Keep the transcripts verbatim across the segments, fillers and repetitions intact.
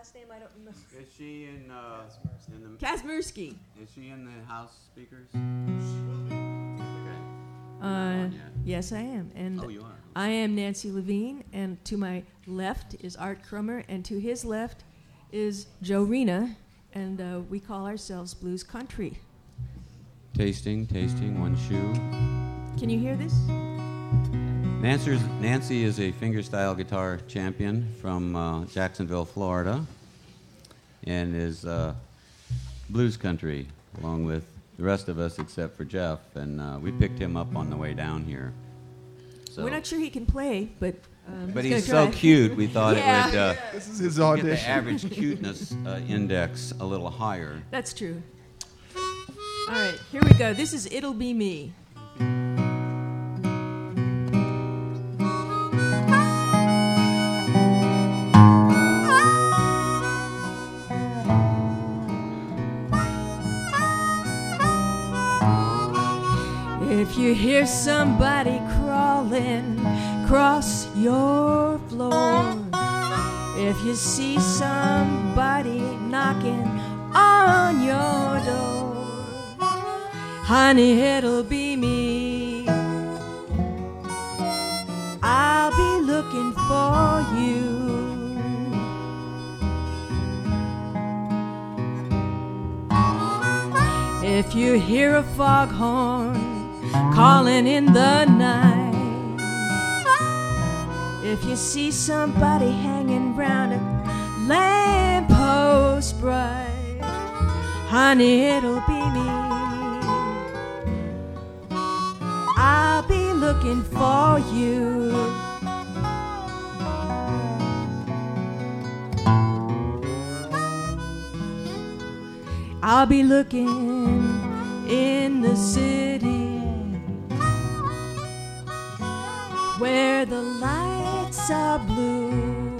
last name I don't remember. Is she in, uh, in the... Kazmersky. Is she in the House Speakers? Uh, yes, I am. And oh, you are? I am Nancy Levine, and to my left is Art Crummer, and to his left is Joe Rena, and uh, we call ourselves Blues Country. Tasting, tasting, one shoe. Can you hear this? Nancy's, Nancy is a fingerstyle guitar champion from uh, Jacksonville, Florida, and is uh, blues country, along with the rest of us except for Jeff, and uh, we picked him up on the way down here. So We're not sure he can play, but um, but he's he's so cute, we thought yeah. it would uh, this is his get audition. the average cuteness uh, index a little higher. That's true. All right, here we go. This is It'll Be Me. If you hear somebody crawling across your floor, if you see somebody knocking on your door, honey, it'll be me. I'll be looking for you. If you hear a foghorn calling in the night, if you see somebody hanging round a lamppost bright, honey, it'll be me. I'll be looking for you. I'll be looking in the city where the lights are blue.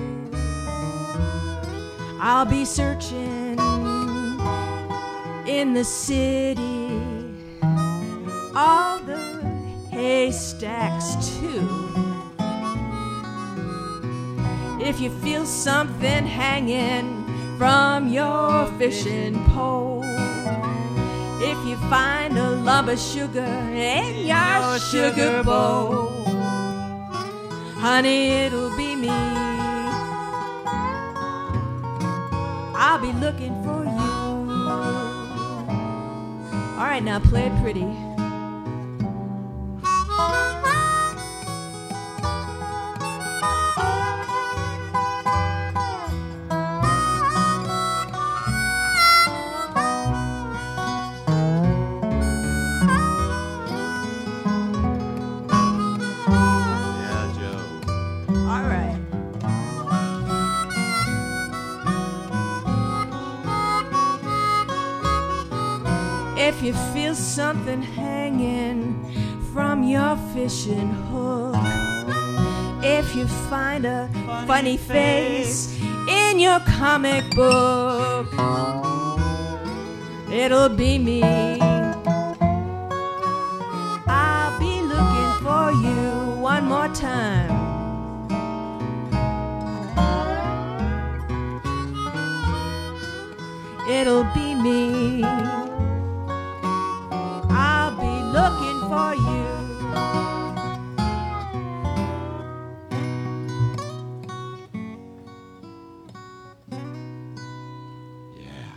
I'll be searching in the city, all the haystacks too. If you feel something hanging from your fishing pole, if you find a lump of sugar in your sugar bowl, honey, it'll be me. I'll be looking for you. All right, now play it pretty. If you feel something hanging from your fishing hook, if you find a funny face in your comic book, it'll be me. I'll be looking for you one more time. It'll be me. Looking for you. Yeah.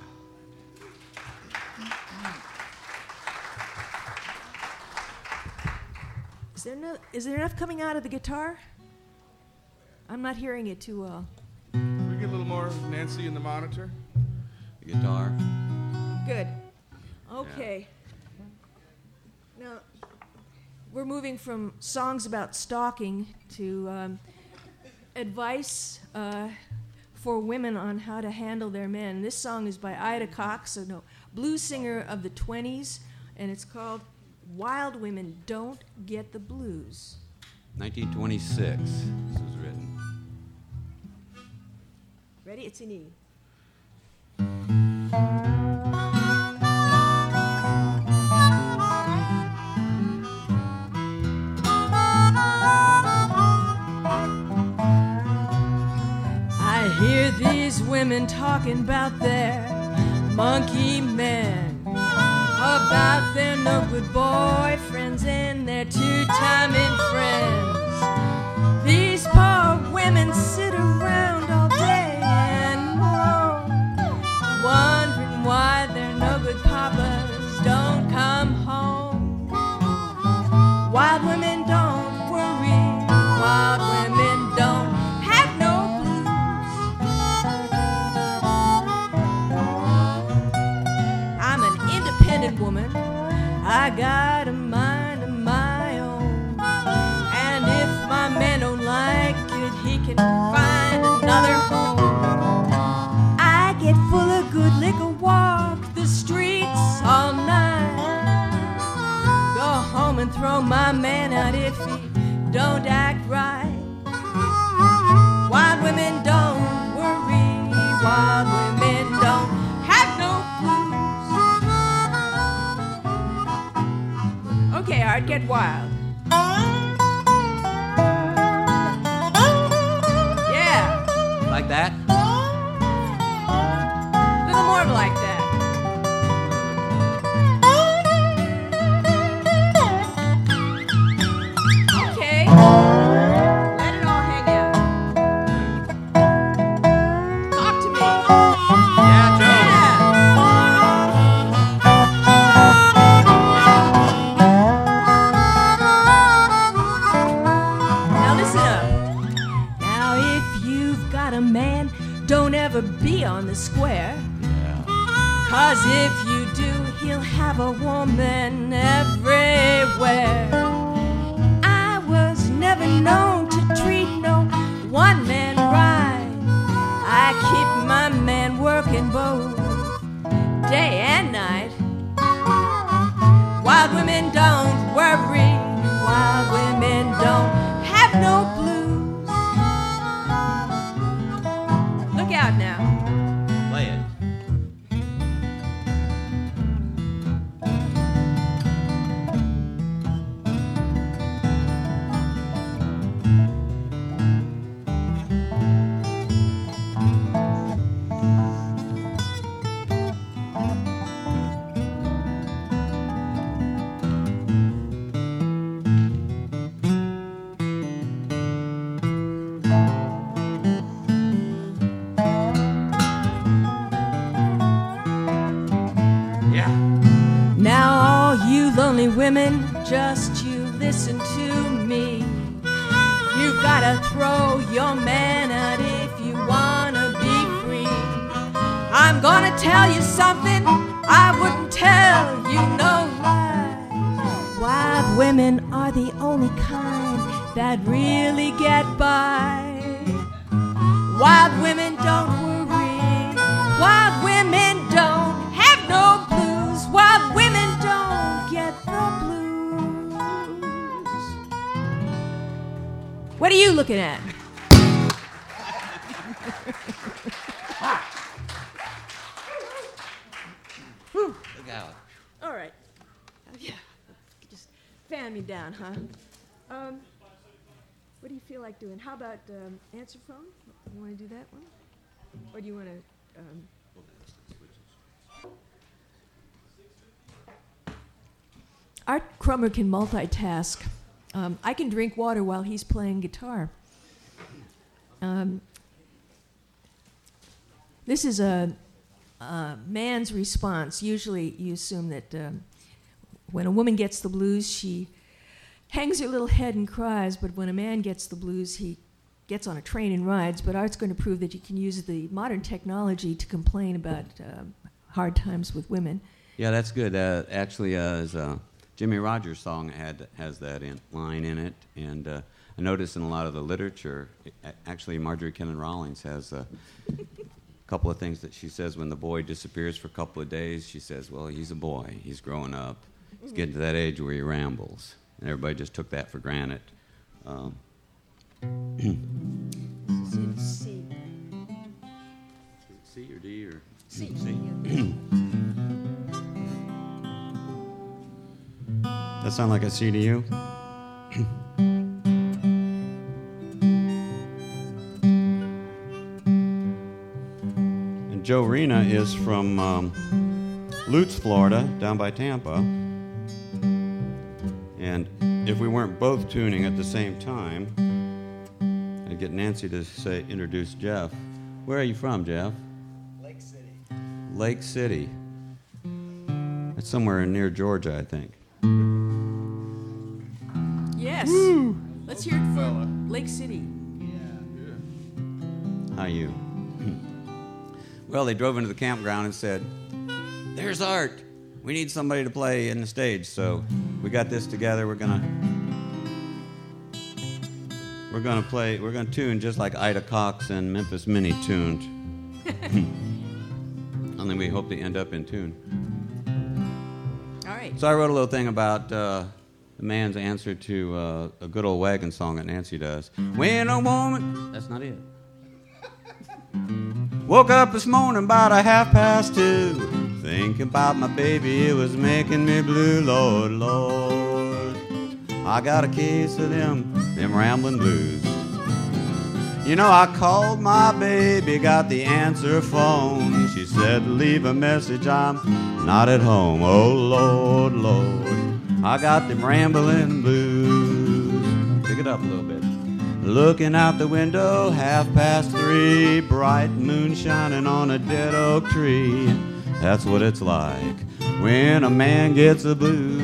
Is there no? Is there enough coming out of the guitar? I'm not hearing it too well. Can we get a little more Nancy in the monitor? The guitar. Good. Okay. Yeah. Now, we're moving from songs about stalking to um, advice uh, for women on how to handle their men. This song is by Ida Cox, a no, blues singer of the twenties, and it's called Wild Women Don't Get the Blues. nineteen twenty-six, this was written. Ready? It's in E. I hear these women women talking about their monkey men, about their no good boyfriends and their two-timing friends. These poor women sit around all day and moan, wondering why their no good papas don't come home. Wild women don't worry, wild women don't have no blues. I'm an independent woman, I got a mind of my own, and if my man don't like it, he can find another home. I get full of good liquor, walk the streets all night, go home and throw my man out if he don't act right. Wild women don't worry, wild women don't have no blues. Okay, Art, get wild. Yeah. Like that? A little more like that. Okay. Let it all hang out. Talk to me. Yeah, Joe. Now listen up. Now if you've got a man, don't ever be on the square. Cause if you do, he'll have a woman everywhere. I was never known to treat no one man right. I keep my man working both day and night. Wild women don't worry, wild women don't have no blues. Look out now. Play it. Now all you lonely women, just you listen to me. You gotta throw your man out if you wanna be free. I'm gonna tell you something I wouldn't tell you no lie. Wild women are the only kind that really get by. Wild women don't worry, wild women don't have no blues, wild women don't get the blues. What are you looking at? Look out. All right. Uh, yeah. Just fan me down, huh? Um, what do you feel like doing? How about um, answer phone? You want to do that one? Or do you want to... Um, Art Crummer can multitask. Um, I can drink water while he's playing guitar. Um, this is a, a man's response. Usually you assume that um, when a woman gets the blues, she hangs her little head and cries, but when a man gets the blues, he gets on a train and rides. But Art's going to prove that you can use the modern technology to complain about um, hard times with women. Yeah, that's good. Uh, actually, uh, is a Jimmy Rogers song had has that in, line in it, and uh, I noticed in a lot of the literature, it, actually Marjorie Kennan Rawlings has a couple of things that she says when the boy disappears for a couple of days. She says, well, he's a boy. He's growing up. He's getting to that age where he rambles. And everybody just took that for granted. Um, This is C. C or D or C. C? That sound like a C to you? Joe Rena is from um, Lutz, Florida, down by Tampa. And if we weren't both tuning at the same time, I'd get Nancy to say, introduce Jeff. Where are you from, Jeff? Lake City. Lake City. It's somewhere near Georgia, I think. Yes. Woo! Let's hear it from Lake City. How you? Well, they drove into the campground and said, "There's Art. We need somebody to play in the stage." So we got this together. We're gonna we're gonna play. We're gonna tune just like Ida Cox and Memphis Minnie tuned. Only we hope to end up in tune. All right. So I wrote a little thing about uh, the man's answer to uh, a good old wagon song that Nancy does. When a woman, that's not it. Woke up this morning about a half past two, thinking about my baby, it was making me blue, Lord, Lord. I got a case of them, them rambling blues. You know, I called my baby, got the answer phone. She said, leave a message, I'm not at home. Oh, Lord, Lord, I got them rambling blues. Pick it up a little bit. Looking out the window, half past three, bright moon shining on a dead oak tree. That's what it's like when a man gets the blues.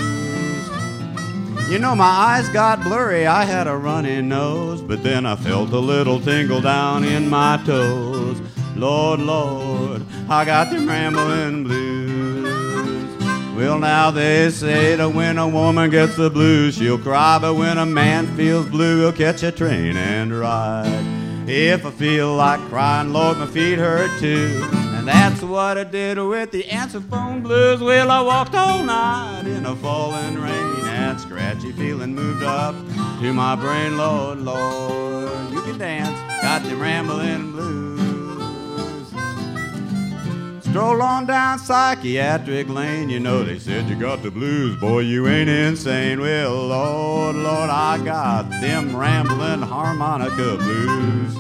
You know, my eyes got blurry, I had a runny nose, but then I felt a little tingle down in my toes. Lord, Lord, I got them rambling blues. Well, now they say that when a woman gets the blues, she'll cry, but when a man feels blue, he'll catch a train and ride. If I feel like crying, Lord, my feet hurt too. And that's what I did with the answer phone blues. Well, I walked all night in a falling rain, and scratchy feeling moved up to my brain. Lord, Lord, you can dance, got the rambling blues. Stroll on down Psychiatric Lane, you know they said you got the blues, boy, you ain't insane. Well, Lord, Lord, I got them rambling harmonica blues.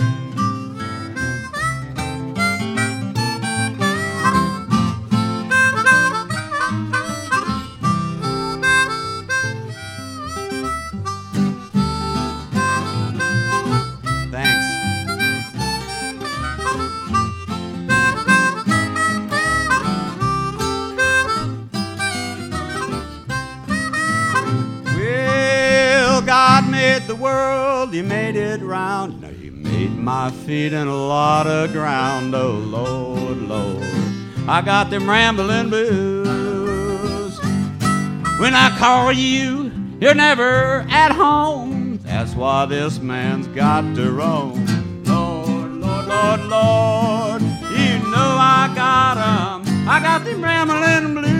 The world, you made it round. Now you made my feet in a lot of ground. Oh, Lord, Lord, I got them rambling blues. When I call you, you're never at home. That's why this man's got to roam. Lord, Lord, Lord, Lord, you know I got 'em. I got them rambling blues.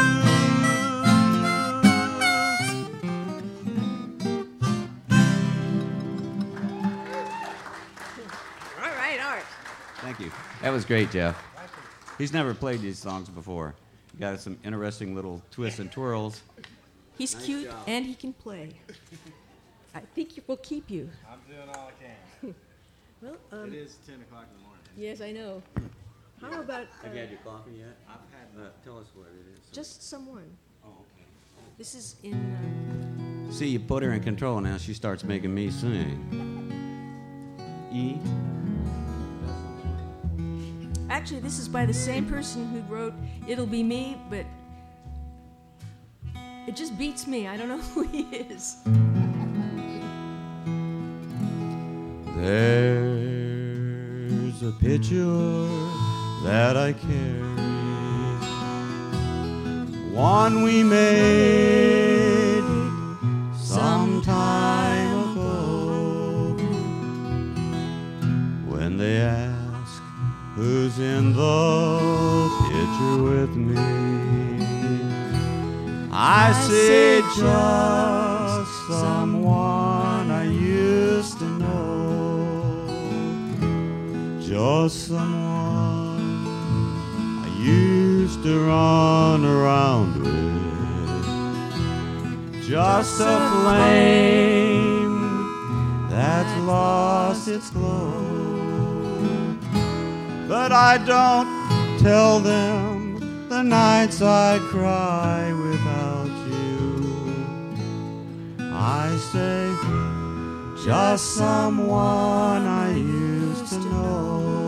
Thank you. That was great, Jeff. He's never played these songs before. He got some interesting little twists and twirls. He's Nice cute job. and he can play. I think it will keep you. I'm doing all I can. Well, um, It is ten o'clock in the morning. yes, I know. How about uh, Have you had your coffee yet? I've had Uh, tell us what it is. just someone? Oh, okay. This is in. See, you put her in control now. She starts making me sing. E. Uh, actually, this is by the same person who wrote "It'll Be Me," but it just beats me. I don't know who he is. There's a picture that I carry, one we made some time ago. When they ask who's in the picture with me, I say just someone I used to know. Just someone I used to run around with. Just a flame that's lost its glow. but I don't tell them the nights I cry without you. I say, just someone I used to know.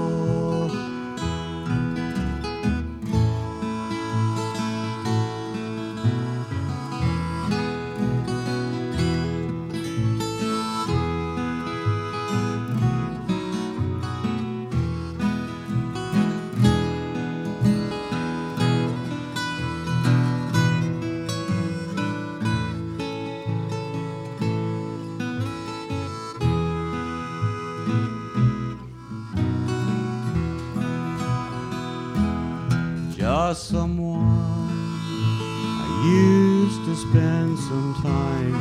Just someone I used to spend some time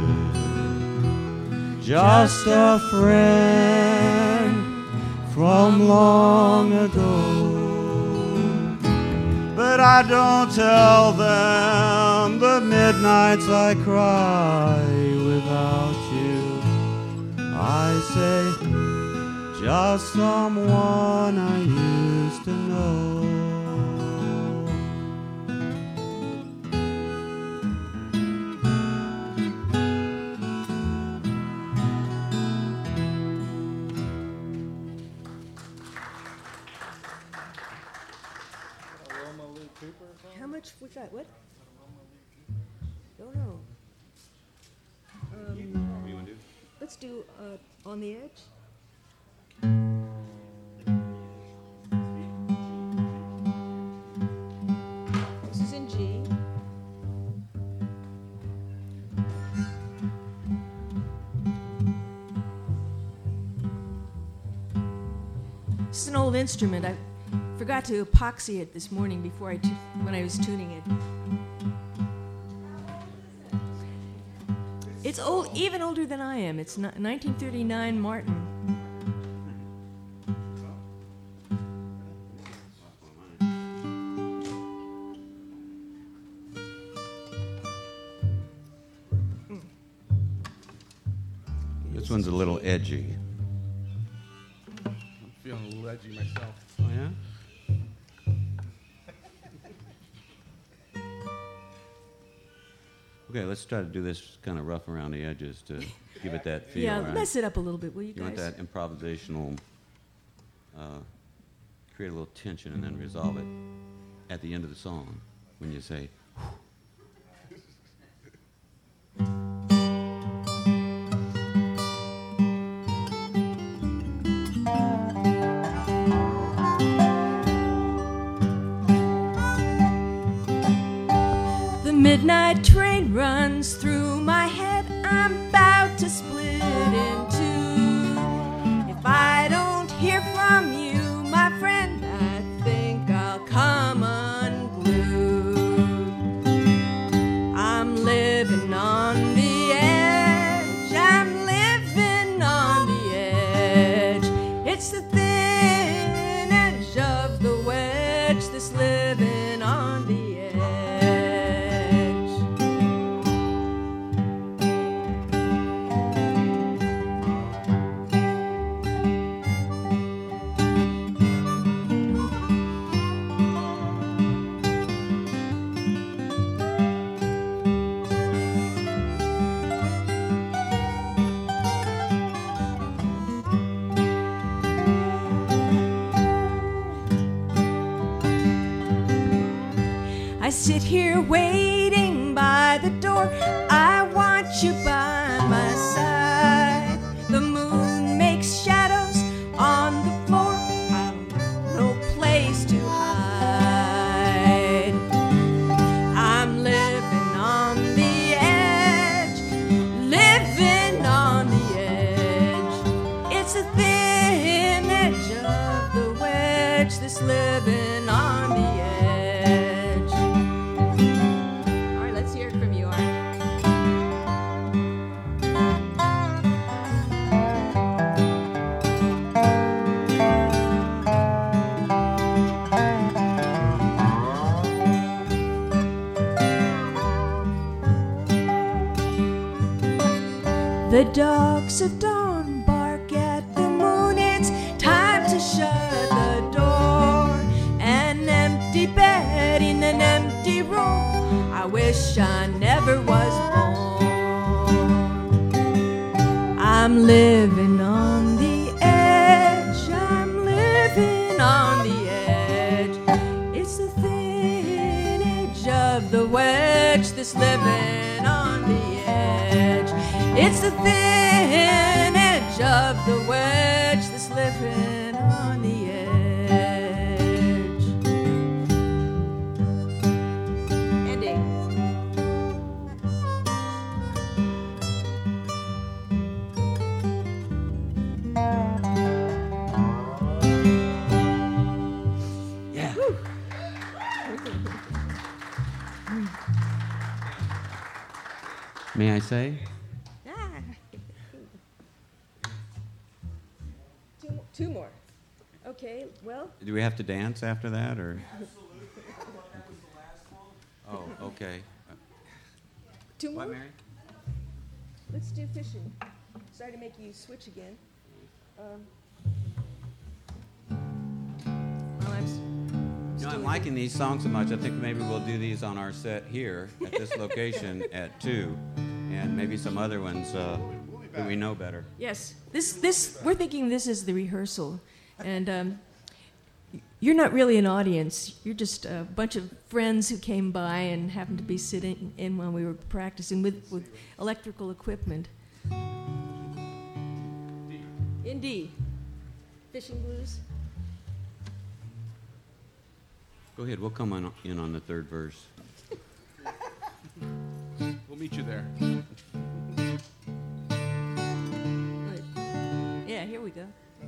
with. Just a friend from long ago. But I don't tell them the midnights I cry without you. I say, just someone I used to know. How much was that? What? Don't know. Um, let's do uh, On the Edge. This is in G. This is an old instrument. I forgot to epoxy it this morning before I tu- when I was tuning it. It's old, even older than I am. It's ni- nineteen thirty-nine Martin. This one's a little edgy. I'm feeling a little edgy myself. Oh, yeah? Okay, let's try to do this kind of rough around the edges to give it that feel. Yeah, right? mess it up a little bit, will you You guys? want that improvisational, uh, create a little tension and then resolve it at the end of the song when you say, Midnight train runs through my head. I'm about to split in two. If I don't hear from you, my friend, I think I'll come unglued. I'm living on the edge. I'm living on the edge. It's the thin edge of the wedge that's living on the edge. I sit here waiting by the door. I want you by my side. The moon makes shadows on the floor. I've no place to hide. I'm living on the edge, living on the edge. It's a thin edge of the wedge that's living on the edge. The dogs of dawn bark at the moon. It's time to shut the door. wish I never was born. I'm living on the edge, I'm living on the edge. It's the thin edge of the wedge that's living on the edge. It's the thin edge of the wedge that's living on the edge. Ending. Yeah. May I say? Ah. Two, two more. Okay, well, Do we have to dance after that, or? Oh, okay. two What, more. Mary? Let's do fishing. Sorry to make you switch again. Um, well, I'm, s- I'm You know, still I'm liking these songs so much. I think maybe we'll do these on our set here at this location at two, and maybe some other ones uh, that we know better. Yes, this this we're thinking this is the rehearsal, and um, you're not really an audience. You're just a bunch of friends who came by and happened to be sitting in when we were practicing with, with electrical equipment. In D, fishing blues. Go ahead. We'll come on in on the third verse. We'll meet you there. Right. Yeah, here we go.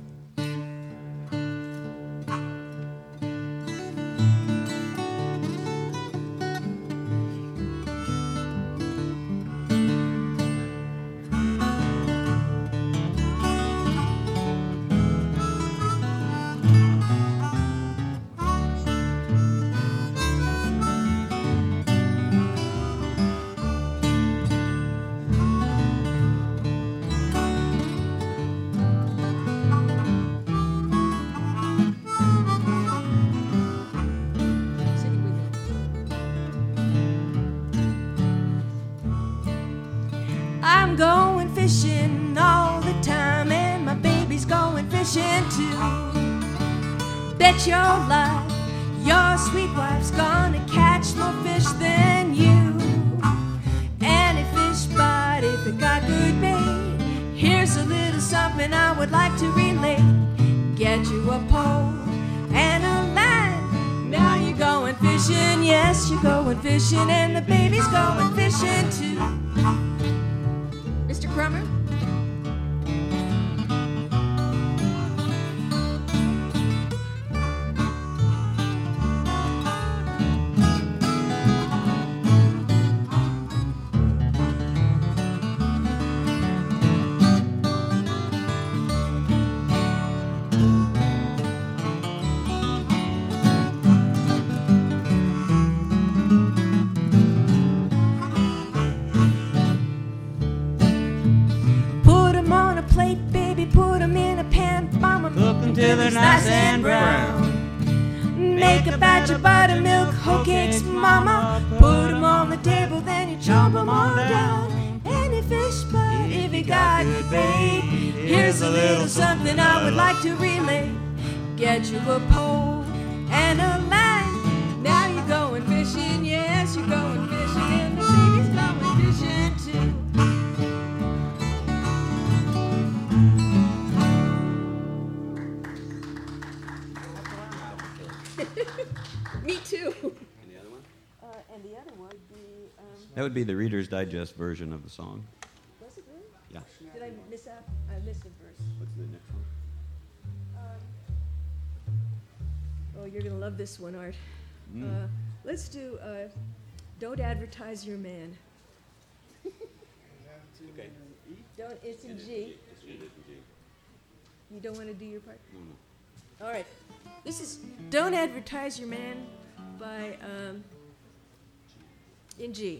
Sing it with me. I'm going fishing all the time, and my baby's going fishing too. Bet your life your sweet wife's gonna catch more fish than you. Any fish bite if it got good bait. Here's a little something I would like to relate. Get you a pole and a line. Now you're going fishing, yes, you're going fishing, and the baby's going fishing too. Mister Crummer? Put 'em on a plate, baby, put 'em in a pan, bomb 'em Cook 'em till they're nice and brown. Make a batch of buttermilk hoe cakes, mama. Put 'em on the table, then you chomp 'em all down. Any fish bite if you got good bait. Here's a little something I would like to relay. Get you a pole and a line. Now you're going fishing, yes, you're going fishing, and the baby's going fishing too. Me too. And the other one? Uh, and the other would be, um, That would be the Reader's Digest version of the song. was it really? Yeah. Did I miss out? I missed a verse. What's the next one? Oh, you're gonna love this one, Art. Mm. Uh, let's do uh, "Don't Advertise Your Man." Okay. Don't. It's in G. You don't want to do your part. Mm. All right. This is "Don't Advertise Your Man" by um, in G.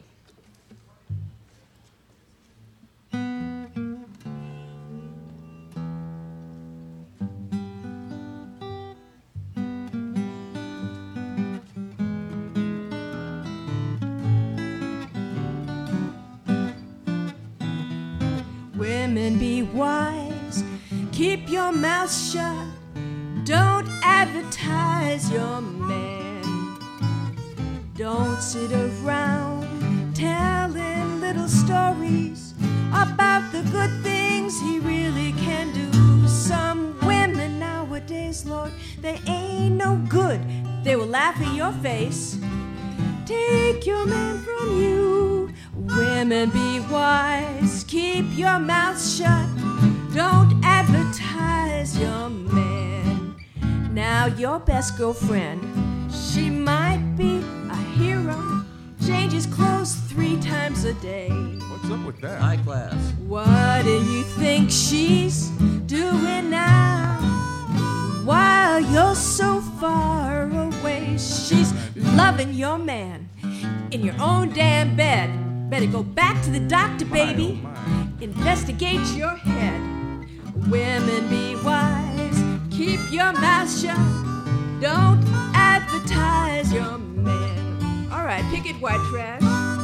Women, be wise. Keep your mouth shut. Don't advertise your man. Don't sit around telling little stories about the good things he really can do. Some women nowadays, Lord, they ain't no good. They will laugh in your face, take your man from you. Women, be wise. Keep your mouth shut. Don't advertise your man. Now your best girlfriend, she might be a hero, changes clothes three times a day. What's up with that? High class. What do you think she's doing now? While you're so far away, she's loving your man in your own damn bed. Better go back to the doctor, baby. My, oh my. Investigate your head. Women, be wise. Keep your mouth shut. Don't advertise your man. All right, pick it, white trash.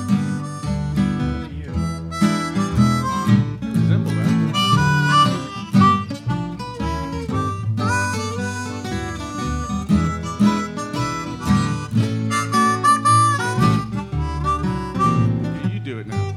You. Resemble that. You do it now.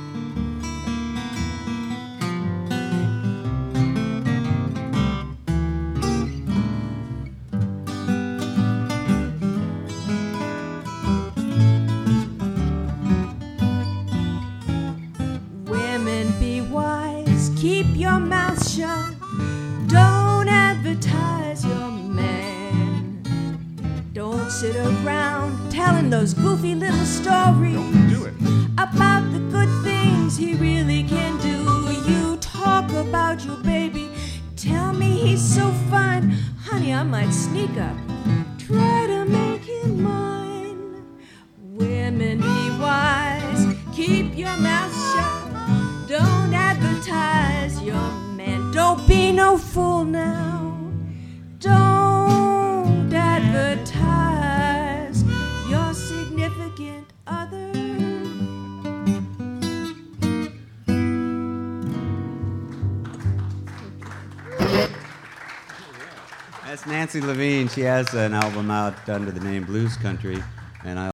Women, be wise. Keep your mouth shut. Don't advertise your man. Don't sit around telling those goofy little stories Don't do it. about the good things he really can do. You talk about your baby, tell me he's so fine. Honey, I might sneak up, try to make him mine. Women, be wise. Keep your mouth shut. Don't advertise your man. Don't be no fool now. Don't advertise your significant other. That's Nancy Levine. She has an album out under the name Blues Country, and I